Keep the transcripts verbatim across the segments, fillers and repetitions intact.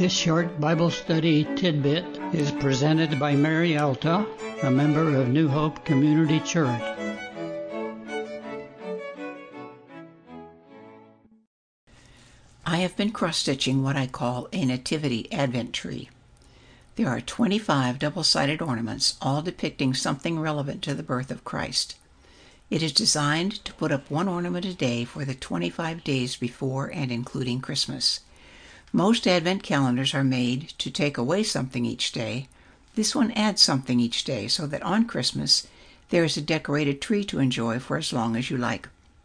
This short Bible study tidbit is presented by Mary Alta, a member of New Hope Community Church. I have been cross-stitching what I call a Nativity Advent tree. There are twenty-five double-sided ornaments, all depicting something relevant to the birth of Christ. It is designed to put up one ornament a day for the twenty-five days before and including Christmas. Most Advent calendars are made to take away something each day. This one adds something each day so that on Christmas there is a decorated tree to enjoy for as long as you like.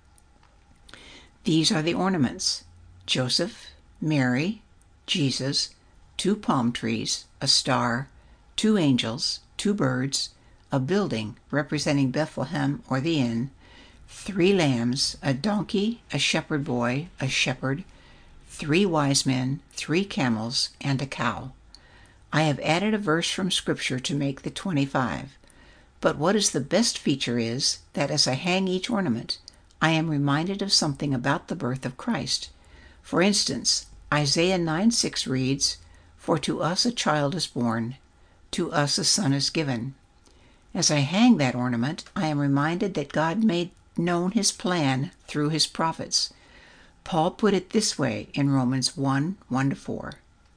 These are the ornaments: Joseph, Mary, Jesus, two palm trees, a star, two angels, two birds, a building representing Bethlehem or the inn, three lambs, a donkey, a shepherd boy, a shepherd, three wise men, three camels, and a cow. I have added a verse from Scripture to make the twenty-five. But what is the best feature is that as I hang each ornament, I am reminded of something about the birth of Christ. For instance, Isaiah nine six reads, "For to us a child is born, to us a son is given." As I hang that ornament, I am reminded that God made known his plan through his prophets. Paul put it this way in Romans one one to four.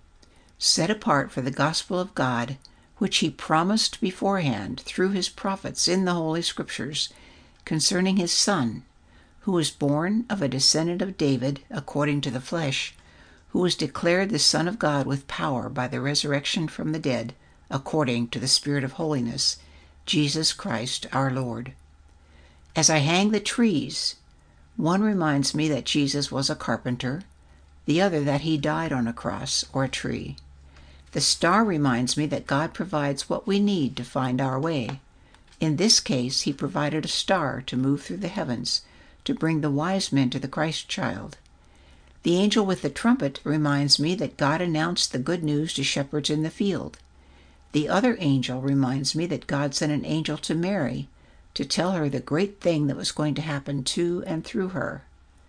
"Set apart for the gospel of God, which he promised beforehand through his prophets in the Holy Scriptures, concerning his Son, who was born of a descendant of David according to the flesh, who was declared the Son of God with power by the resurrection from the dead, according to the Spirit of holiness, Jesus Christ our Lord." As I hang the trees, one reminds me that Jesus was a carpenter, the other that he died on a cross or a tree. The star reminds me that God provides what we need to find our way. In this case, he provided a star to move through the heavens, to bring the wise men to the Christ child. The angel with the trumpet reminds me that God announced the good news to shepherds in the field. The other angel reminds me that God sent an angel to Mary to tell her the great thing that was going to happen to and through her.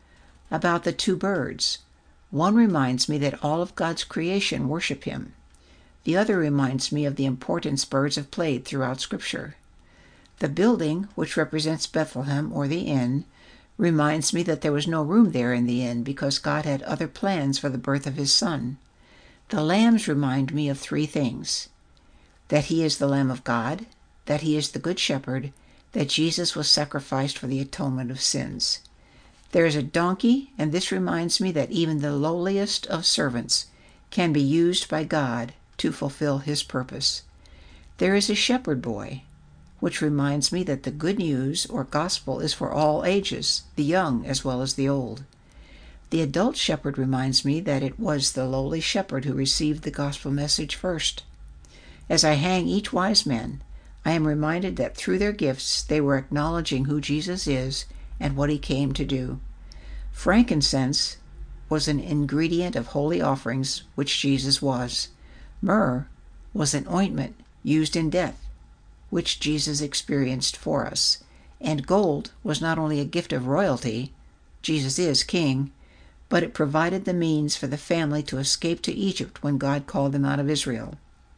About the two birds, one reminds me that all of God's creation worship him. The other reminds me of the importance birds have played throughout Scripture. The building, which represents Bethlehem or the inn, reminds me that there was no room there in the inn because God had other plans for the birth of his Son. The lambs remind me of three things: that he is the Lamb of God, that he is the Good Shepherd, that Jesus was sacrificed for the atonement of sins. There is a donkey, and this reminds me that even the lowliest of servants can be used by God to fulfill his purpose. There is a shepherd boy, which reminds me that the good news or gospel is for all ages, the young as well as the old. The adult shepherd reminds me that it was the lowly shepherd who received the gospel message first. As I hang each wise man, I am reminded that through their gifts they were acknowledging who Jesus is and what he came to do. Frankincense was an ingredient of holy offerings, which Jesus was. Myrrh was an ointment used in death, which Jesus experienced for us. And gold was not only a gift of royalty, Jesus is king, but it provided the means for the family to escape to Egypt when God called them out of Israel.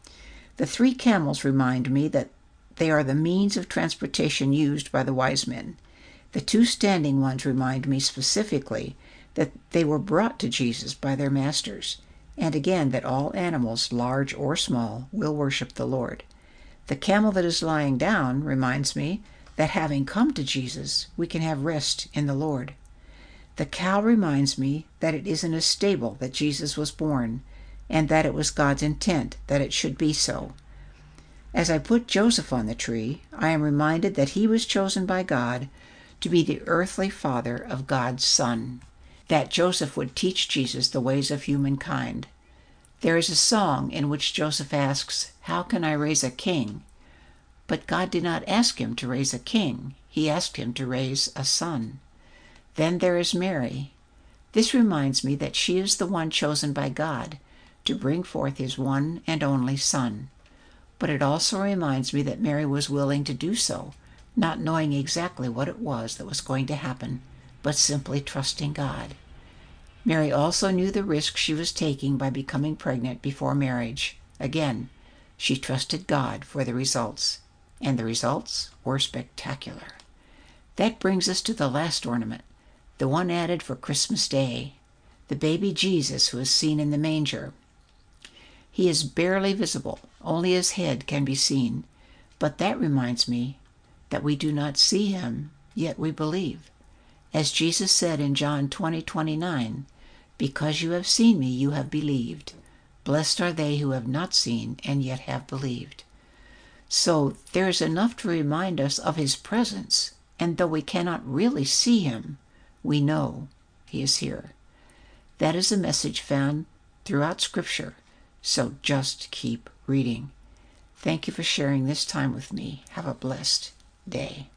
The three camels remind me that they are the means of transportation used by the wise men. The two standing ones remind me specifically that they were brought to Jesus by their masters, and again that all animals, large or small, will worship the Lord. The camel that is lying down reminds me that having come to Jesus, we can have rest in the Lord. The cow reminds me that it is in a stable that Jesus was born, and that it was God's intent that it should be so. As I put Joseph on the tree, I am reminded that he was chosen by God to be the earthly father of God's Son, that Joseph would teach Jesus the ways of humankind. There is a song in which Joseph asks, "How can I raise a king?" But God did not ask him to raise a king. He asked him to raise a son. Then there is Mary. This reminds me that she is the one chosen by God to bring forth his one and only Son. But it also reminds me that Mary was willing to do so, not knowing exactly what it was that was going to happen, but simply trusting God. Mary also knew the risk she was taking by becoming pregnant before marriage. Again, she trusted God for the results, and the results were spectacular. That brings us to the last ornament, the one added for Christmas Day, the baby Jesus who is seen in the manger. He is barely visible, only his head can be seen, but that reminds me that we do not see him, yet we believe. As Jesus said in John twenty twenty-nine, "Because you have seen me, you have believed. Blessed are they who have not seen and yet have believed." So there is enough to remind us of his presence, and though we cannot really see him, we know he is here. That is a message found throughout Scripture, so just keep reading. Thank you for sharing this time with me. Have a blessed day.